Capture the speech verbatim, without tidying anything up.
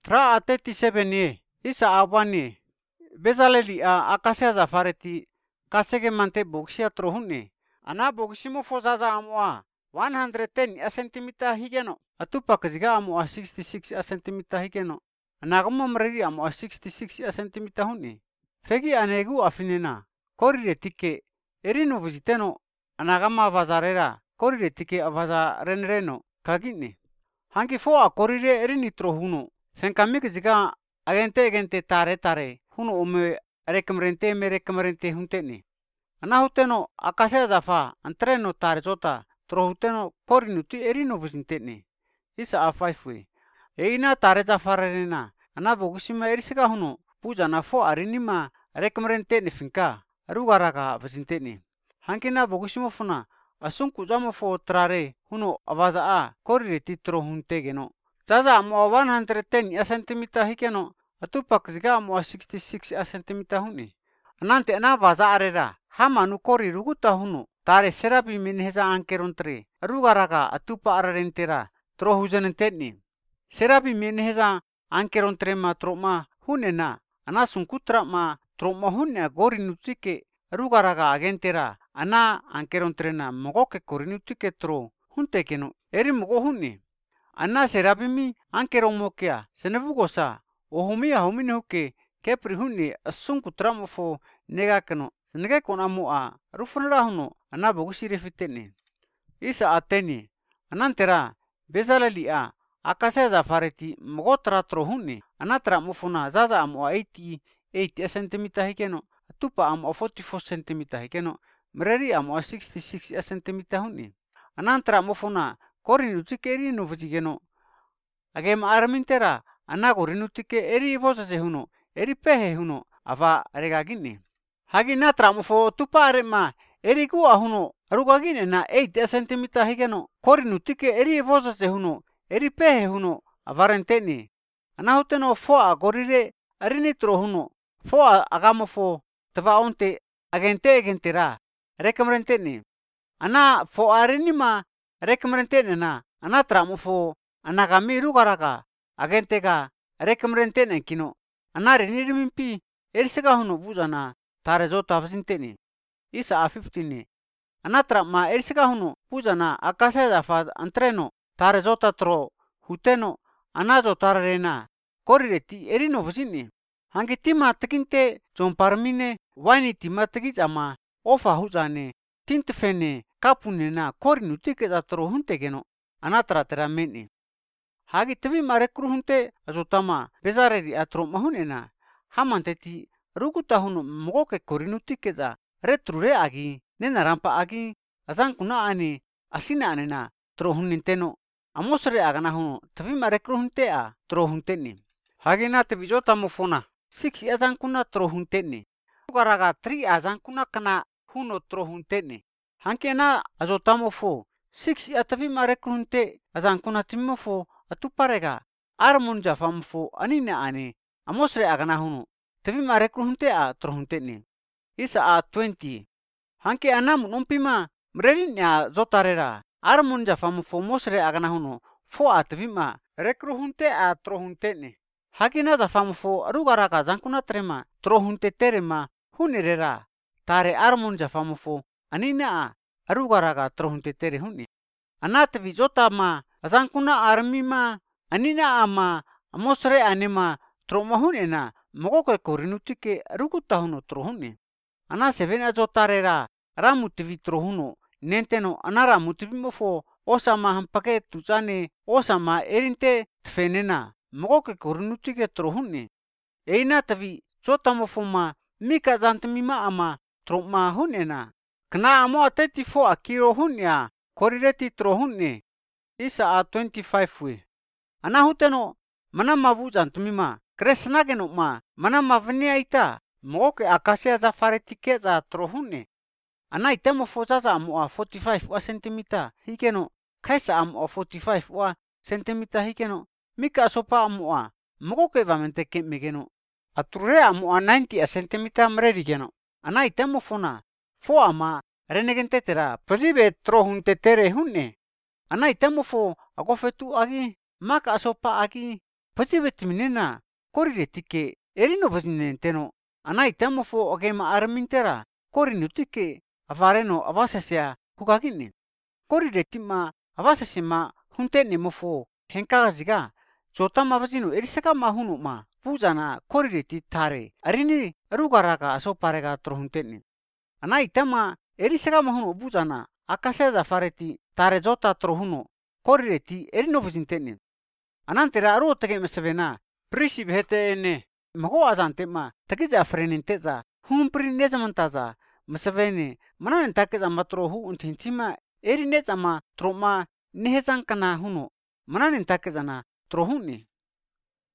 Tra ateti sebeni, isa awani. Bezaleli a akasia zafareti, kasege mante boksia trohuni. Ana boksimo fozaza amoa, one hundred ten centimeter higeno. Atupa kaziga amoa sixty-six centimeter higeno. Anagama mreri amoa sixty-six centimeter huni. Fegi anegu afinena, korire tike, erino viziteno, anagama vazarera, korire tike avaza renreno, kagini. Hangi foa korire erini trohuno, fenkamik ziga agente agente tare tare, huno ume rekomrente me rekomrente hunteni. Anahuteno akase zafa, antreno tare zota, trohuteno korinuti erino vizinteni. Isa afaifwe. Eina tare zafarena, anabogusima erisiga huno, puja na fo arinima rekomrente ni finka, arugaraga vizinteni. Hangi na bogusimo funa, asunku zamo fo trare, huno avaza a, korire titro huntegeno. Zaza mo one hundred ten centimeter hikeno, atupak ziga mo sixty-six centimeter huni. Anante anavaza arera, hama nu kori ruguta huno, tare serabi minheza ankerontre, arugaraga atupa ararentera, trohuzenenteni. Serabi minheza ankerontre ma troma hunena, anasunkutra ma troma hunne gori nutike, arugaraga agentera, ana ankerontrena mogoke korinutike tro, huntekeno, eri mogo hunni. Anna serabimi ankeromokea, senebugosa, ohumia homine huke, kepri hunni asunku tramofo negakeno, senege konamoa, rufunra huno, anna bogusire fitene. Isa ateni, anantera, bezalalia, akase zafareti, mogotra tro hunni, anatra mofuna zaza amoa eighty centimeter hikeno, atupa amoa forty-four centimeter hikeno, mreri amoa sixty-six centimeter hunni. Anantra mofuna, korinutike eri novizigeno. Agema armintera, anagorinutike eri vozase huno, eri pehe huno, ava regagini. Hagi natra mofo tupare ma, eri gua huno, arugagine na eight centimeter higeno, korinutike eri vozase huno, eri pehe huno, avarenteni. Anahuteno foa gorire, arinitro huno, foa agamofo, tavaonte, agente agentera, rekomrenteni. Ana fo arinima, rekomrenteni na, anatra mofo, anagami rugaraga, agentega, rekomrenteni kino. Anari nirimimpi, erisega huno buzana, tare zota vazinteni. Isa a fifteen. Anatra ma erisega huno buzana, akase zafad antreno, tare zota tro, huteno, anazo tararena, korireti erino vazini. Hangi tima tekinte, zomparmine, waini tima tegizama, ofa huzane, tintefene, kapunena, korinutike za tro huntegeno, anatra terameni. Hagi tevi marekru hunte, azotama, bezareri atro mahunena, hamanteti, ruguta huno mogoke korinutike za, retrure agi, nena rampa agi, azankuna ane, asina anena, tro huninteno, amosre agana huno, tevi marekru hunte a, tro hunteni. Hagi na tevi jota mofona, six azankuna tro hunteni. Ugaraga three azankuna kana huno tro hunteni. Hanke na azotamofo, six atavi marekru hunte, azankuna timofo, atuparega, armonja famfo, anine ane, amosre agana huno, tevi marekru hunte a tro hunteni. Isa a twenty. Hanke anamu nompima, mrerin ya zotarera, armonja famfo mosre agana huno, fo a tevi ma, rekru hunte a tro hunteni. Hagi na za famfo, arugaraga zankuna trema, tro hunte terema, hunirera, tare armonja famfo, anine a, arugaraga tro hunte tere huni. Anatevi zota ma, azankuna armima, anina ama, amosre anima, tro mahunena, mogoke korinutike, ruguta huno tro huni. Ana seven azotarera, ramutivi tro huno, nenteno anara mutivi mofo, osama hampake tuzane, osama erinte tfenena, mogoke korinutike tro huni. Eina tavi, zota mofo ma, mika zantamima ama, tro mahunena. Kna amo thirty-four kilo hunya, korireti tro huni. Isa a twenty-five we. Anahuteno, manama vuzan tumima, kresnageno ma, manama venia ita, moke akasia za faretike za trohune. Ana itemo fozaza amo a forty-five wa centimeter, hikeno, kaisa amo a forty-five wa centimeter hikeno, mika sopa amo a, moke vamente kemegeno, ature amo a ninety centimeter mrerigeno. Ana itemo fona, fo ama, renegentetera, pozibe trohunte tere hunne. Ana itemofo agofetu agi, maka asopa agi, Pachibeti minena korire tike erino vazinenteno. Ana itamofo ogema armintera korinu tike avareno avasasia hukakini. Korire tima avasasima huntene mofo henkagaziga jotama vazino erisaka mahuno ma puzana korire titare arini rugaraga asoparega trohuntene. Ana itama erisaka mahuno puzana akasya zafareti tare jota trohuno korire ti erino vazintene. Anantera aro tege mesavena prisi behete ene mago azantema tagiza frenenteza humpri nezamantaza mesavene mananen takeza matrohu untintima eri nezama troma nehezankana huno mananen takezana trohuni